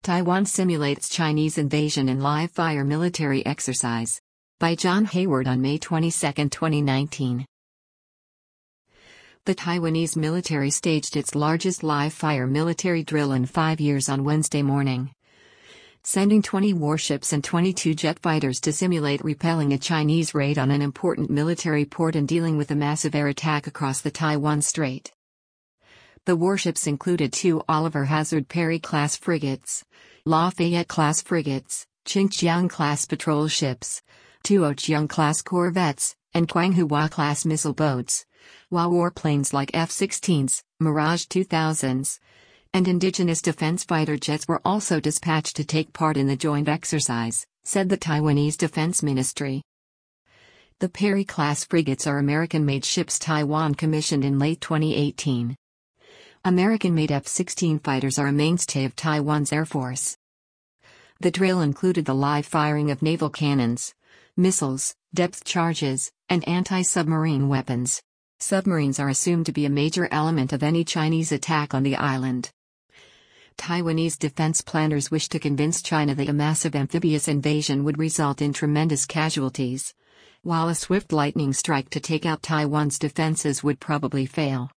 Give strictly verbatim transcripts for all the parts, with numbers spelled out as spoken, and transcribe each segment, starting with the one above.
Taiwan simulates Chinese invasion in live-fire military exercise. By John Hayward on May twenty-second, twenty nineteen. The Taiwanese military staged its largest live-fire military drill in five years on Wednesday morning, sending twenty warships and twenty-two jet fighters to simulate repelling a Chinese raid on an important military port and dealing with a massive air attack across the Taiwan Strait. The warships included two Oliver Hazard Perry-class frigates, Lafayette-class frigates, Qingqiang-class patrol ships, two Ocheong-class corvettes, and Quanghua-class missile boats, while warplanes like F sixteens, Mirage two thousands, and indigenous defense fighter jets were also dispatched to take part in the joint exercise, said the Taiwanese Defense Ministry. The Perry-class frigates are American-made ships Taiwan commissioned in late twenty eighteen. American-made F sixteen fighters are a mainstay of Taiwan's Air Force. The drill included the live firing of naval cannons, missiles, depth charges, and anti-submarine weapons. Submarines are assumed to be a major element of any Chinese attack on the island. Taiwanese defense planners wish to convince China that a massive amphibious invasion would result in tremendous casualties, while a swift lightning strike to take out Taiwan's defenses would probably fail.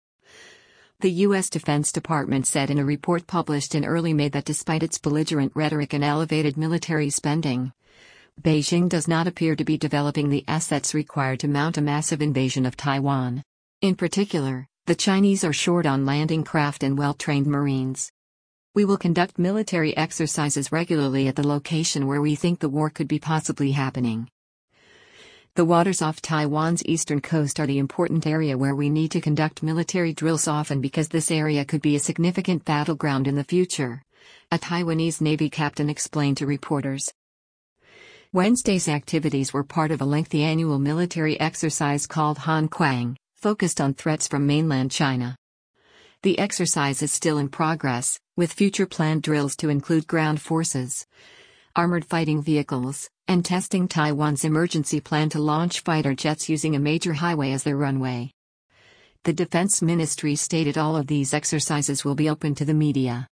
The U S Defense Department said in a report published in early May that despite its belligerent rhetoric and elevated military spending, Beijing does not appear to be developing the assets required to mount a massive invasion of Taiwan. In particular, the Chinese are short on landing craft and well-trained Marines. We will conduct military exercises regularly at the location where we think the war could be possibly happening. The waters off Taiwan's eastern coast are the important area where we need to conduct military drills often because this area could be a significant battleground in the future, a Taiwanese Navy captain explained to reporters. Wednesday's activities were part of a lengthy annual military exercise called Han Kuang, focused on threats from mainland China. The exercise is still in progress, with future planned drills to include ground forces, armored fighting vehicles, and testing Taiwan's emergency plan to launch fighter jets using a major highway as their runway. The Defense Ministry stated all of these exercises will be open to the media.